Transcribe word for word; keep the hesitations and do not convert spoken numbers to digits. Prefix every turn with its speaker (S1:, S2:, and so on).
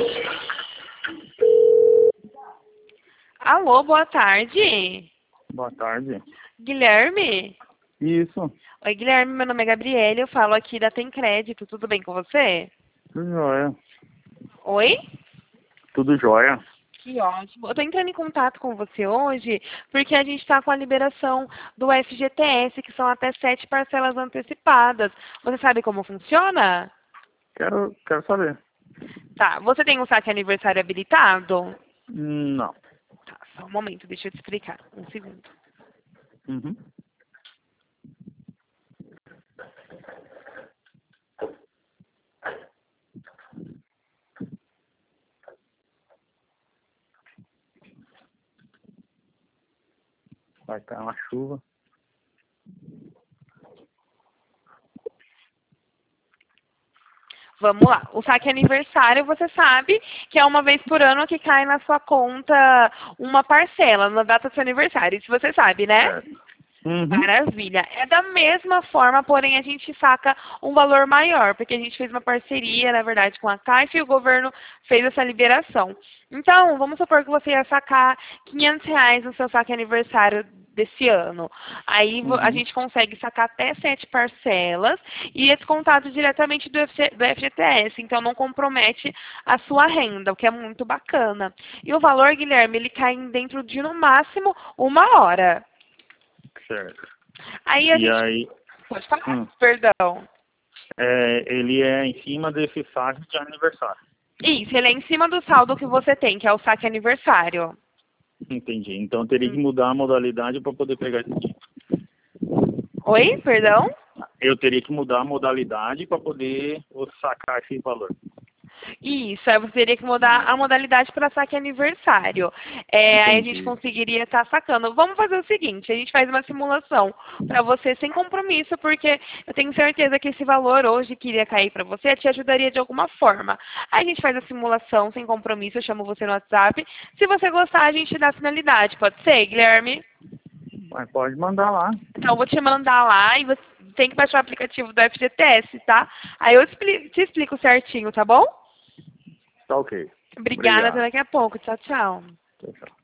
S1: Alô, boa tarde.
S2: Boa tarde.
S1: Guilherme?
S2: Isso.
S1: Oi, Guilherme, meu nome é Gabriele, eu falo aqui da Tem Crédito, tudo bem com você?
S2: Tudo jóia.
S1: Oi?
S2: Tudo jóia.
S1: Que ótimo. Eu tô entrando em contato com você hoje porque a gente está com a liberação do F G T S, que são até sete parcelas antecipadas. Você sabe como funciona?
S2: Quero, quero saber.
S1: Tá. Você tem um saque aniversário habilitado?
S2: Não.
S1: Tá, só um momento, deixa eu te explicar. Um segundo.
S2: Uhum. Vai cair uma chuva.
S1: Vamos lá. O saque aniversário, você sabe que é uma vez por ano que cai na sua conta uma parcela na data do seu aniversário. Isso você sabe, né?
S2: Certo. Uhum.
S1: Maravilha. É da mesma forma, porém a gente saca um valor maior, porque a gente fez uma parceria, na verdade, com a Caixa e o governo fez essa liberação. Então, vamos supor que você ia sacar quinhentos reais no seu saque aniversário desse ano. Aí vo- a
S2: Uhum.
S1: gente consegue sacar até sete parcelas e é descontado diretamente do F G do F G T S, então não compromete a sua renda, o que é muito bacana. E o valor, Guilherme, ele cai em dentro de no máximo uma hora.
S2: Certo.
S1: Aí a
S2: E
S1: gente.
S2: aí,
S1: Pode falar?
S2: hum,
S1: Perdão.
S2: é, ele é em cima desse saque de aniversário.
S1: Isso, ele é em cima do saldo que você tem, que é o saque aniversário.
S2: Entendi. Então eu teria que
S1: Hum.
S2: mudar a modalidade para poder pegar esse dinheiro.
S1: Oi? Perdão?
S2: Eu teria que mudar a modalidade para poder sacar esse valor.
S1: Isso, aí você teria que mudar a modalidade para saque aniversário. É, aí a gente
S2: Entendi.
S1: conseguiria estar sacando. Vamos fazer o seguinte, a gente faz uma simulação para você sem compromisso, porque eu tenho certeza que esse valor hoje que iria cair para você te ajudaria de alguma forma. Aí a gente faz a simulação sem compromisso, eu chamo você no WhatsApp. Se você gostar, a gente dá a finalidade. Pode ser, Guilherme?
S2: Mas pode mandar lá.
S1: Então, eu vou te mandar lá e você tem que baixar o aplicativo do F G T S, tá? Aí eu expli- te explico certinho, tá bom?
S2: Tá ok.
S1: Obrigada, até
S2: Obrigado.
S1: daqui a pouco. Tchau, tchau.
S2: Tchau, tchau.